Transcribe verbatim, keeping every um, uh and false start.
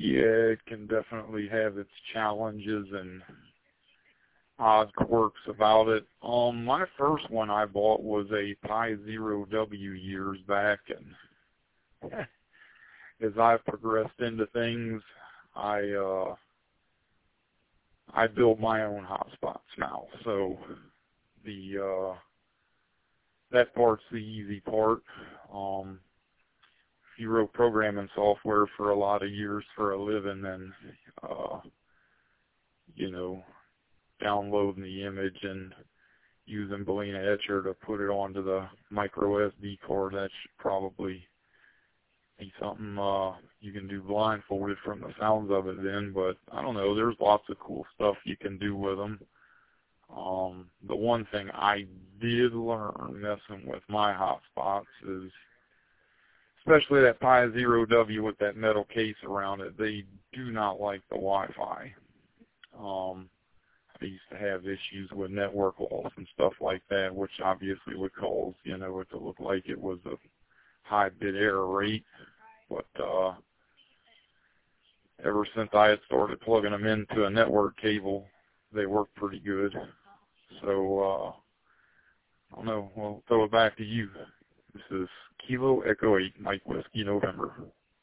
Yeah, it can definitely have its challenges and odd quirks about it. Um, my first one I bought was a Pi Zero W years back, and as I've progressed into things, I uh, I build my own hotspots now. So the uh, that part's the easy part. Um, if you wrote programming software for a lot of years for a living, then uh, you know, downloading the image and using Balena Etcher to put it onto the micro S D card, that should probably be something uh, you can do blindfolded from the sounds of it then. But I don't know, there's lots of cool stuff you can do with them. Um, the one thing I did learn messing with my hotspots is, especially that Pi Zero W with that metal case around it, they do not like the Wi-Fi. Um, I used to have issues with network loss and stuff like that, which obviously would cause, you know, it to look like it was a high bit error rate. But uh, ever since I had started plugging them into a network cable, they work pretty good. So, uh, I don't know, we'll throw it back to you. This is Kilo Echo eight, Mike Whiskey November.